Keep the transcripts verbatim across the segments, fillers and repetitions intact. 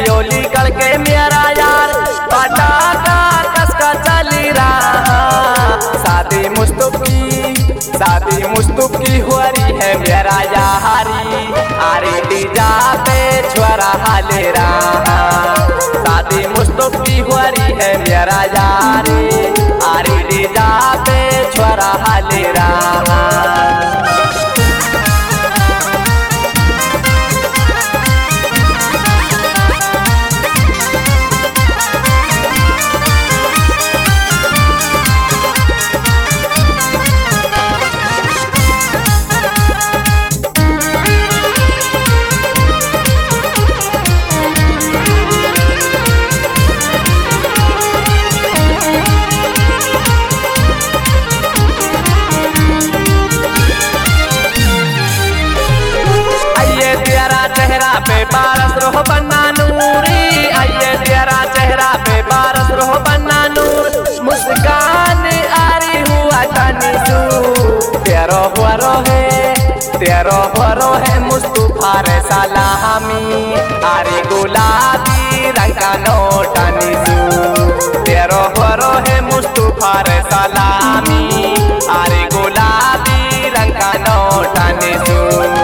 चोली करके मेरा यार पटाखा कसका चली रहा। शादी मुस्तुकी शादी मुस्तुकी हो रही है मेरा यारी, आरे डीजा पे छोरा हाले रहा। शादी मुस्तुकी हो रही है मेरा यारी, आरे डीजा पे छोरा हाले रहा। चेहरा पे बारस रोह बन्ना नूरी, आइए तेरा चेहरा पे बारस रोह बन्ना नूर। मुस्कान आरी हुआ तनी सू तेरो हुआ रोहे तेरो हुआ रोहे मुस्तफा रे सलामी, आरे गुलाबी रंग का नोटनी सू तेरो हुआ रोहे मुस्तफा रे सलामी, आरे गुलाबी रंग का नोटनी सू।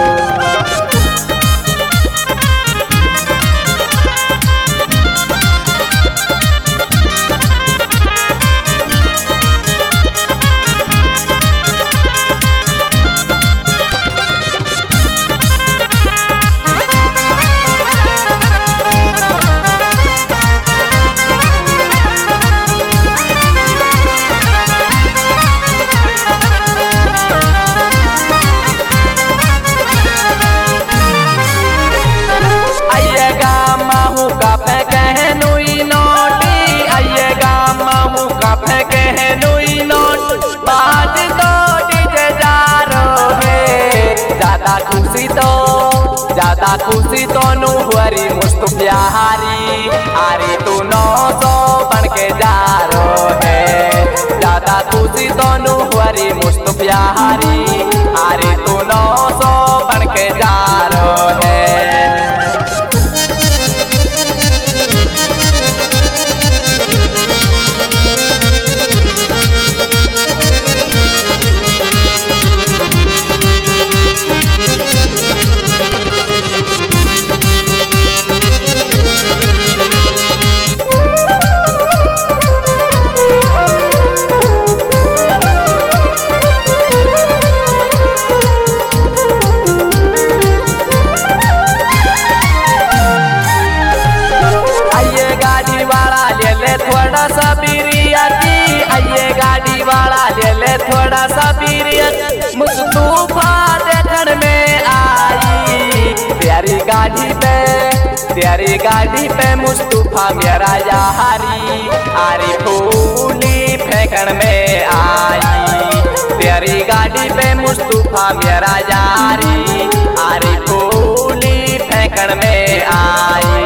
खुशी तो ज्यादा खुशी तो नु हुरी मुस्तफा प्यारी, आरे तू नौ सौ बन के जा रो है। ज्यादा खुशी तो नु हुरी मुस्तफा प्यारी, आरे तू नौ सौ बन के जा रो है। थोड़ा सा बिरियानी, आइए गाड़ी वाला ले ले थोड़ा सा बिरियानी। मुस्तफा देखन में आई प्यारी गाड़ी पे प्यारी गाड़ी पे मुस्तफा मेरा यारी, आरी फूली फेंकन में आई प्यारी गाड़ी पे मुस्तफा मेरा यारी, आरी फूली फेंकन में आई।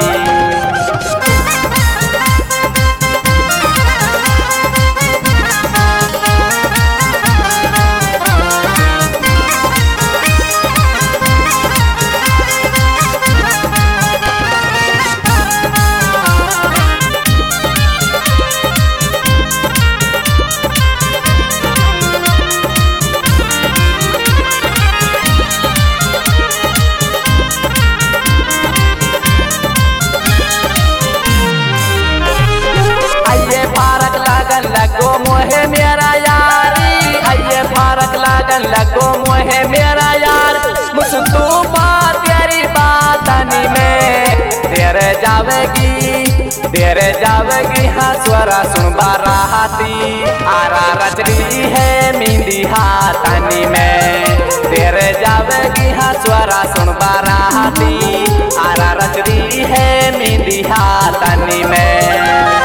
लगो मोहे मेरा यारी, आइए फारक लागन लगो मोहे मेरा यार। मुस्तफा तेरी बातनी में तेरे जावेगी तेरे जावेगी हाँ स्वरा सुन बाराती, आरा रचरी है मिंदी हाथनी में तेरे जावेगी हाँ स्वरा सुन बाराती, आरा रचरी है मिंदी हाथनी में।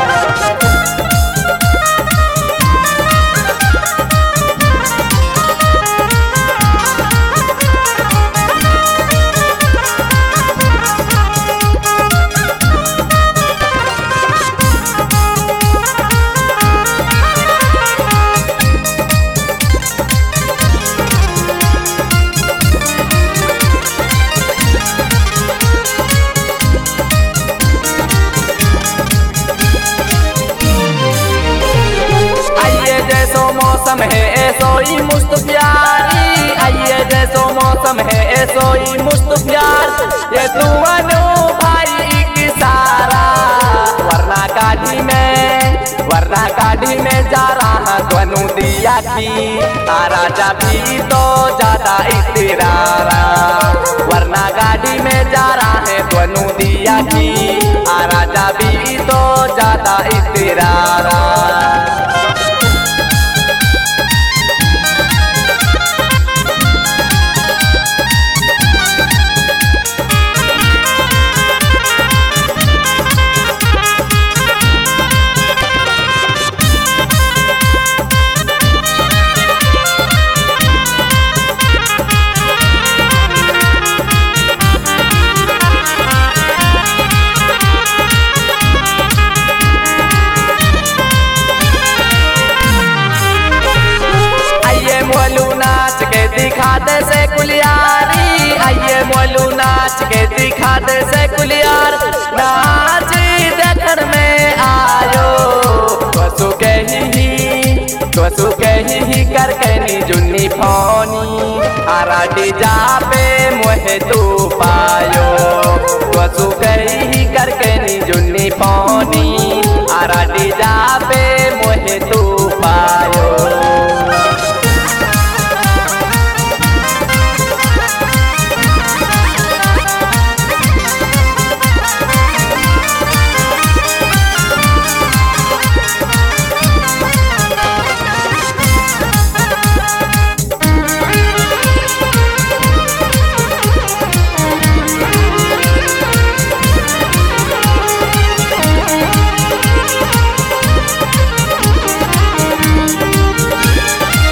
सोई मुस्त प्यारी, आइए जैसो मौसम है ऐसो ही मुस्त प्यार। ये तू अनु भाई की सारा वरना गाड़ी में वरना गाड़ी में जा रहा दोनों दिया की तारा जा भी तो ज्यादा इतरारा, वरना गाड़ी में जा रहा है दोनों दिया की